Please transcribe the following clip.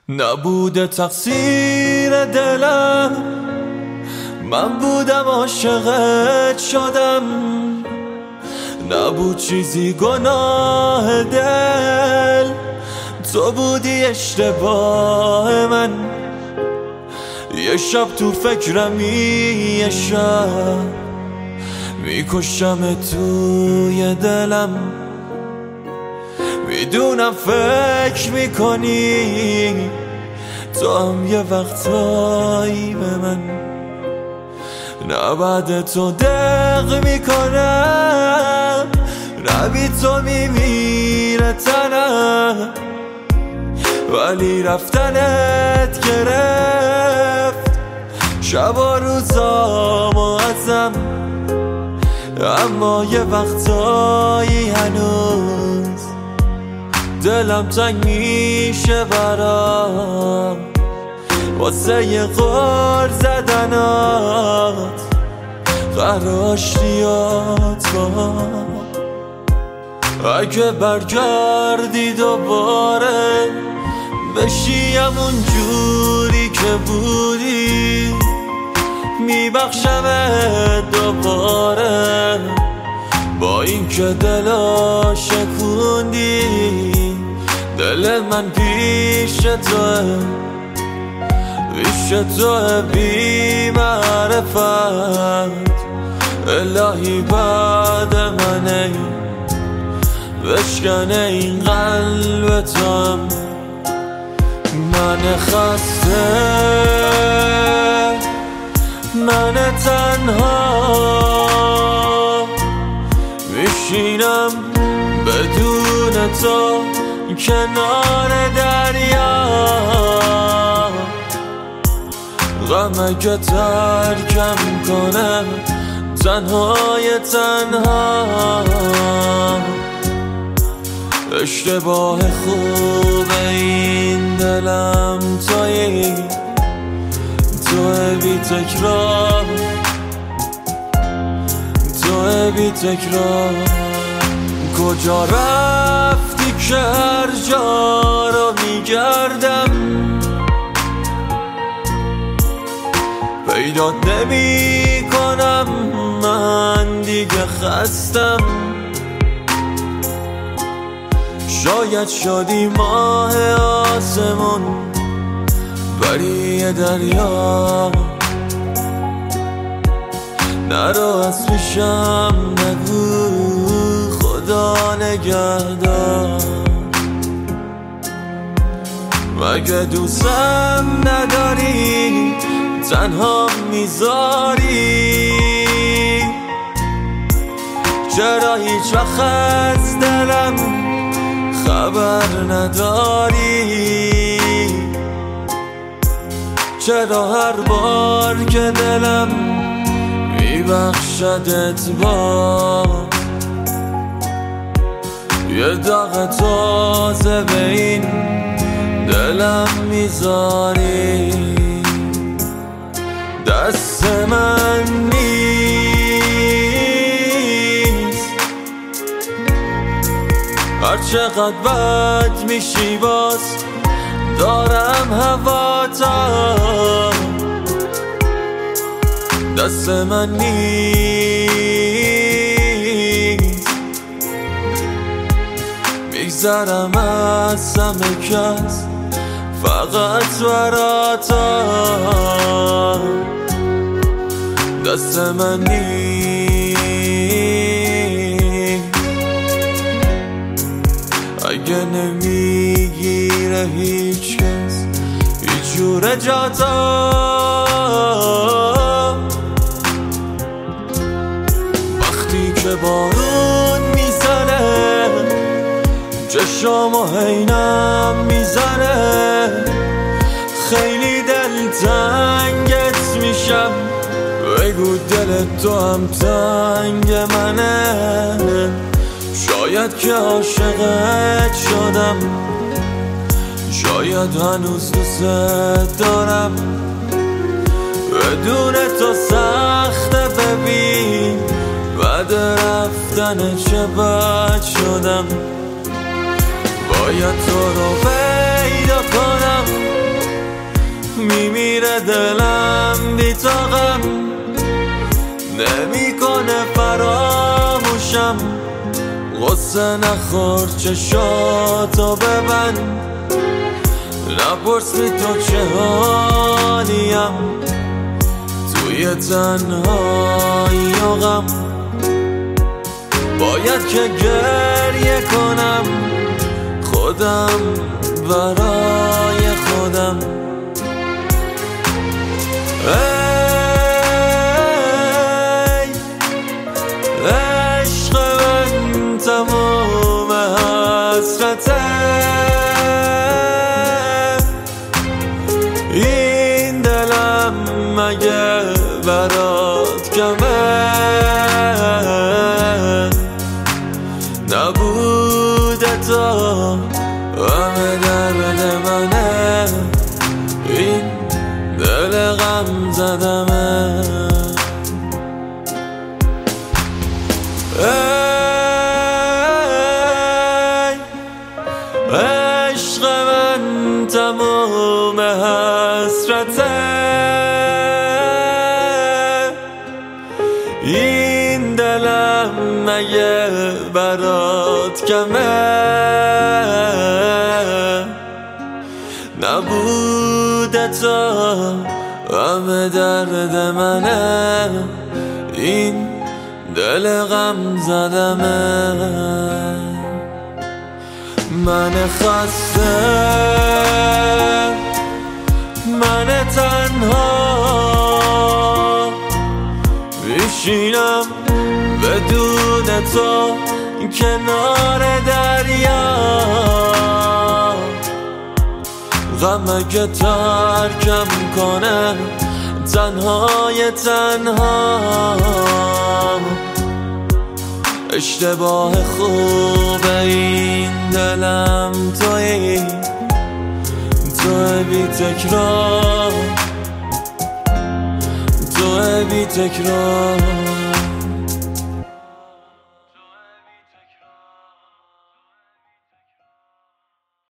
نبوده تقصیر دلم، من بودم عاشقت شدم. نبود چیزی گناه دل، تو بودی اشتباه من. یه شب تو فکرمی، یه شب میکشم توی دلم. میدونم فکر میکنی تو هم یه وقتایی به من. نه بعد تو دق میکنم، نه بی تو میمیره تنم. ولی رفتنت گرفت شب و روزامو ازم. اما یه وقتایی هنوز دلم تنگ میشه برام، واسه یه غر زدنات قراشتیات با. اگه برگردی دوباره بشی همون جوری که بودی، میبخشمت دوباره. با این که دلا شکوندی، دل من پیش توه، پیش توه بی معرفت. الهی بعد منه بشکنه این قلب توام. من خسته، من تنها میشینم بدون تو کنار دریا. غم اگه ترکم کنم تنهای تنها. اشتباه خوب این دلم تویی، توی بی تکرار، توی بی تکرار. کجا رفتی که هر جا رو میگردم، پیدات نمی کنم. من دیگه خستم، شاید شدی ماه آسمون بری دریا. نرو از پیشم نگو خدا نگهدار. مگه دوستم نداری تنها میذاری؟ چرا هیچ وقت از دلم خبر نداری؟ چرا هر بار که دلم میبخشدت با یه داغ تازه به این دلم میذاری؟ دست من نیست، هر چقدر بد میشی باز دارم هواتا. دست من نیست، میگذرم از همه کس فقط براتا. دست من نیست، اگه نمیگیره هیچ کس هیچ جور جاتا. وقتی که بارون میزنه چشامو عینم میزنه، خیلی دلتنگت میشم. بگو دل تو هم تنگ منه، شاید که عاشقت شدم، شاید هنوز دوست دارم. بدون تو سخته ببین، بعد رفتن چه بد شدم. باید تو رو پیدا کنم، میره دلم بی طاقم نمیکنه فراموشم غصه نخور چشاتو ببند نپرس بی تو چه حالیم توی تنهایی و غم باید که گریه کنم خودم برای خودم ای عشق من تمام حسرته این دلم مگه برات کمه نبوده تا همه درد منه این دل غم زدمه ای عشق من تمام حسرته این دلم مگه برات کمه نبوده تا همه درد منه این دل غم زدمه من خسته من تنها میشینم بدون تو کنار دریا غمه که ترکم کنه تنهای تنها اشتباه خوب این دلم توی بی تکرار تو بی تکرار